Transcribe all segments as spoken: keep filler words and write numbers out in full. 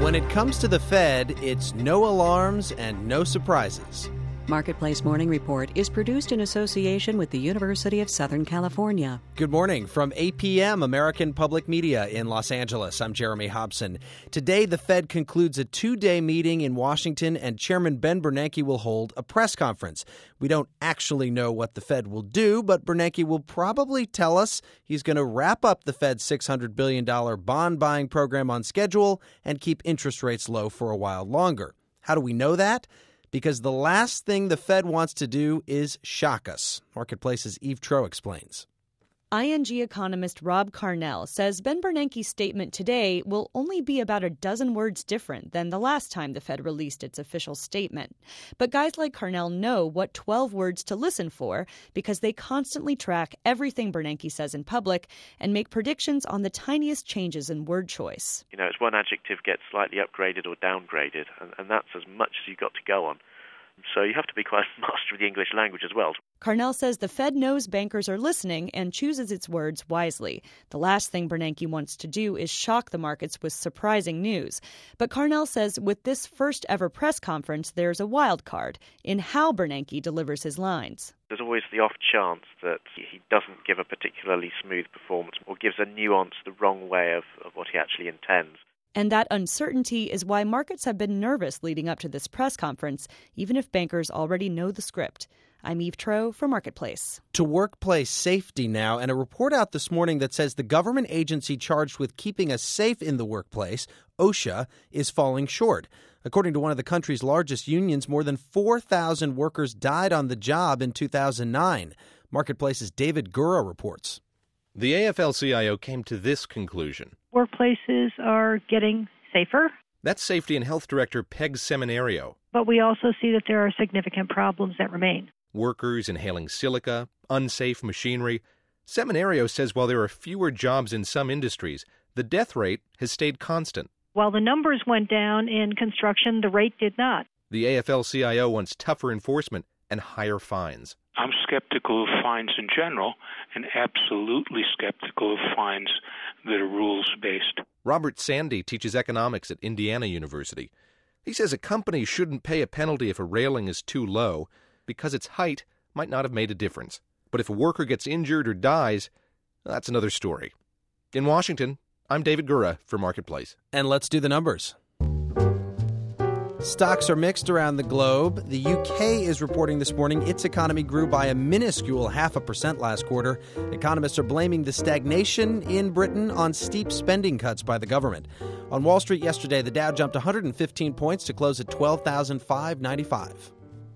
When it comes to the Fed, it's no alarms and no surprises. Marketplace Morning Report is produced in association with the University of Southern California. Good morning from A P M, American Public Media in Los Angeles. I'm Jeremy Hobson. Today, the Fed concludes a two-day meeting in Washington, and Chairman Ben Bernanke will hold a press conference. We don't actually know what the Fed will do, but Bernanke will probably tell us he's going to wrap up the Fed's six hundred billion dollars bond buying program on schedule and keep interest rates low for a while longer. How do we know that? Because the last thing the Fed wants to do is shock us. Marketplace's Eve Troeh explains. I N G economist Rob Carnell says Ben Bernanke's statement today will only be about a dozen words different than the last time the Fed released its official statement. But guys like Carnell know what twelve words to listen for because they constantly track everything Bernanke says in public and make predictions on the tiniest changes in word choice. You know, it's one adjective gets slightly upgraded or downgraded, and, and that's as much as you've got to go on. So you have to be quite a master of the English language as well. Carnell says the Fed knows bankers are listening and chooses its words wisely. The last thing Bernanke wants to do is shock the markets with surprising news. But Carnell says with this first ever press conference, there's a wild card in how Bernanke delivers his lines. There's always the off chance that he doesn't give a particularly smooth performance or gives a nuance the wrong way of, of what he actually intends. And that uncertainty is why markets have been nervous leading up to this press conference, even if bankers already know the script. I'm Eve Troeh for Marketplace. To workplace safety now, and a report out this morning that says the government agency charged with keeping us safe in the workplace, OSHA, is falling short. According to one of the country's largest unions, more than four thousand workers died on the job in two thousand nine. Marketplace's David Gura reports. The A F L C I O came to this conclusion. Workplaces are getting safer. That's Safety and Health Director Peg Seminario. But we also see that there are significant problems that remain. Workers inhaling silica, unsafe machinery. Seminario says while there are fewer jobs in some industries, the death rate has stayed constant. While the numbers went down in construction, the rate did not. The A F L C I O wants tougher enforcement and higher fines. I'm skeptical of fines in general and absolutely skeptical of fines that are rules-based. Robert Sandy teaches economics at Indiana University. He says a company shouldn't pay a penalty if a railing is too low because its height might not have made a difference. But if a worker gets injured or dies, that's another story. In Washington, I'm David Gura for Marketplace. And let's do the numbers. Stocks are mixed around the globe. The U K is reporting this morning its economy grew by a minuscule half a percent last quarter. Economists are blaming the stagnation in Britain on steep spending cuts by the government. On Wall Street yesterday, the Dow jumped one hundred fifteen points to close at twelve thousand five hundred ninety-five.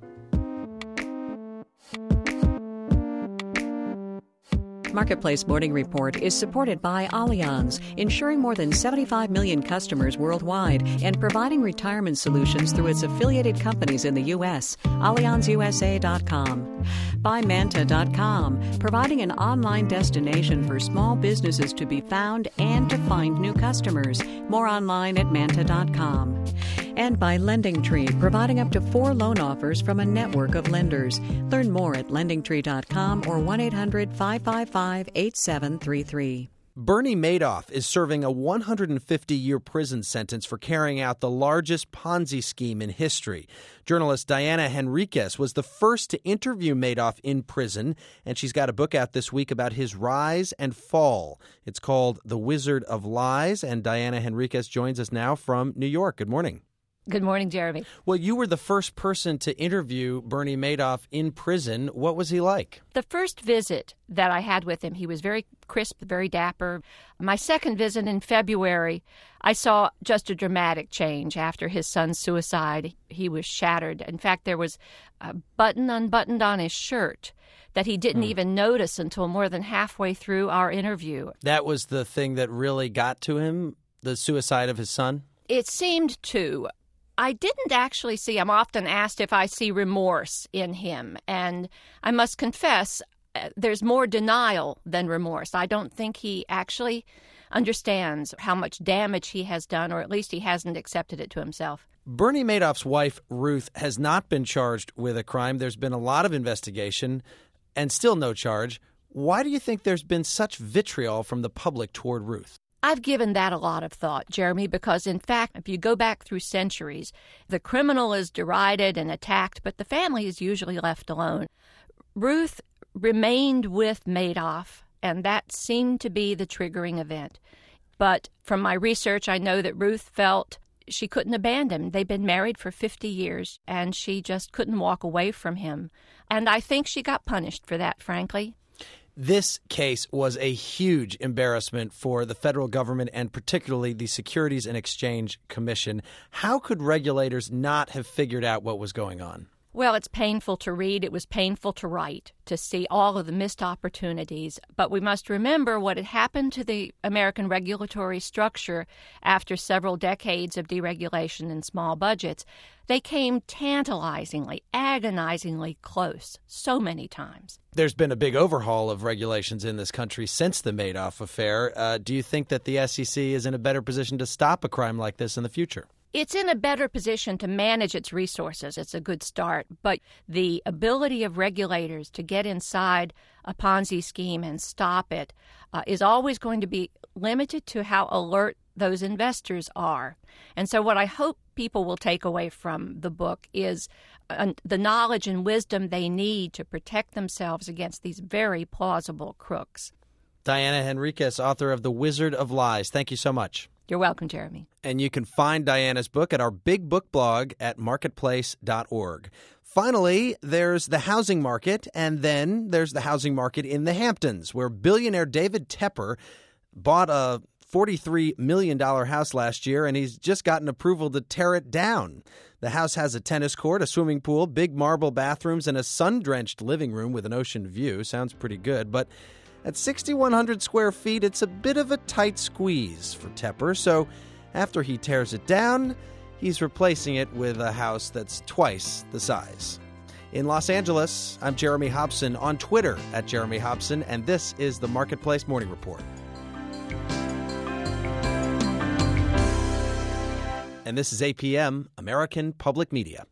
Marketplace Morning Report is supported by Allianz, insuring more than seventy-five million customers worldwide and providing retirement solutions through its affiliated companies in the U S Allianz U S A dot com. By Manta dot com, providing an online destination for small businesses to be found and to find new customers. More online at Manta dot com. And by LendingTree, providing up to four loan offers from a network of lenders. Learn more at lending tree dot com or one eight hundred five five five eight seven three three. Bernie Madoff is serving a one hundred fifty year prison sentence for carrying out the largest Ponzi scheme in history. Journalist Diana Henriquez was the first to interview Madoff in prison, and she's got a book out this week about his rise and fall. It's called The Wizard of Lies, and Diana Henriquez joins us now from New York. Good morning. Good morning, Jeremy. Well, you were the first person to interview Bernie Madoff in prison. What was he like? The first visit that I had with him, he was very crisp, very dapper. My second visit in February, I saw just a dramatic change after his son's suicide. He was shattered. In fact, there was a button unbuttoned on his shirt that he didn't mm. even notice until more than halfway through our interview. That was the thing that really got to him, the suicide of his son? It seemed to. I didn't actually see, I'm often asked if I see remorse in him, and I must confess uh, there's more denial than remorse. I don't think he actually understands how much damage he has done, or at least he hasn't accepted it to himself. Bernie Madoff's wife, Ruth, has not been charged with a crime. There's been a lot of investigation and still no charge. Why do you think there's been such vitriol from the public toward Ruth? I've given that a lot of thought, Jeremy, because, in fact, if you go back through centuries, the criminal is derided and attacked, but the family is usually left alone. Ruth remained with Madoff, and that seemed to be the triggering event. But from my research, I know that Ruth felt she couldn't abandon him. They'd been married for fifty years, and she just couldn't walk away from him. And I think she got punished for that, frankly. This case was a huge embarrassment for the federal government and particularly the Securities and Exchange Commission. How could regulators not have figured out what was going on? Well, it's painful to read. It was painful to write, to see all of the missed opportunities. But we must remember what had happened to the American regulatory structure after several decades of deregulation and small budgets. They came tantalizingly, agonizingly close so many times. There's been a big overhaul of regulations in this country since the Madoff affair. Uh, do you think that the S E C is in a better position to stop a crime like this in the future? It's in a better position to manage its resources. It's a good start. But the ability of regulators to get inside a Ponzi scheme and stop it uh, is always going to be limited to how alert those investors are. And so what I hope people will take away from the book is uh, the knowledge and wisdom they need to protect themselves against these very plausible crooks. Diana Henriques, author of The Wizard of Lies. Thank you so much. You're welcome, Jeremy. And you can find Diana's book at our big book blog at marketplace dot org. Finally, there's the housing market, and then there's the housing market in the Hamptons, where billionaire David Tepper bought a forty-three million dollars house last year, and he's just gotten approval to tear it down. The house has a tennis court, a swimming pool, big marble bathrooms, and a sun-drenched living room with an ocean view. Sounds pretty good, but at six thousand one hundred square feet, it's a bit of a tight squeeze for Tepper, so after he tears it down, he's replacing it with a house that's twice the size. In Los Angeles, I'm Jeremy Hobson, on Twitter at Jeremy Hobson, and this is the Marketplace Morning Report. And this is A P M, American Public Media.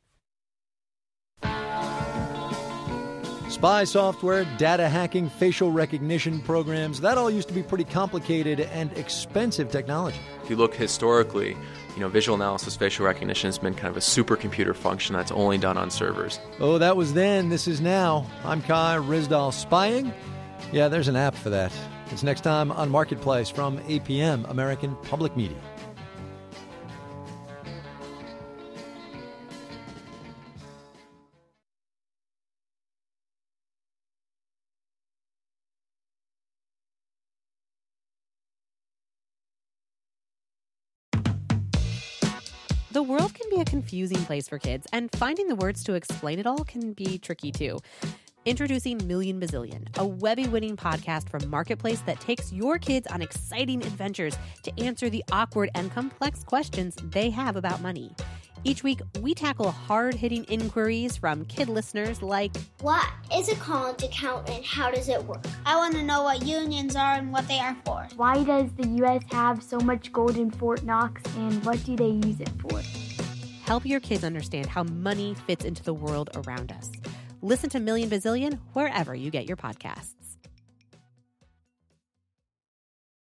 Spy software, data hacking, facial recognition programs, that all used to be pretty complicated and expensive technology. If you look historically, you know, visual analysis, facial recognition has been kind of a supercomputer function that's only done on servers. Oh, that was then, this is now. I'm Kai Ryssdal. Spying? Yeah, there's an app for that. It's next time on Marketplace from A P M, American Public Media. The world can be a confusing place for kids, and finding the words to explain it all can be tricky too. Introducing Million Bazillion, a Webby-winning podcast from Marketplace that takes your kids on exciting adventures to answer the awkward and complex questions they have about money. Each week, we tackle hard-hitting inquiries from kid listeners like, what is a college account and how does it work? I want to know what unions are and what they are for. Why does the U S have so much gold in Fort Knox and what do they use it for? Help your kids understand how money fits into the world around us. Listen to Million Bazillion wherever you get your podcasts.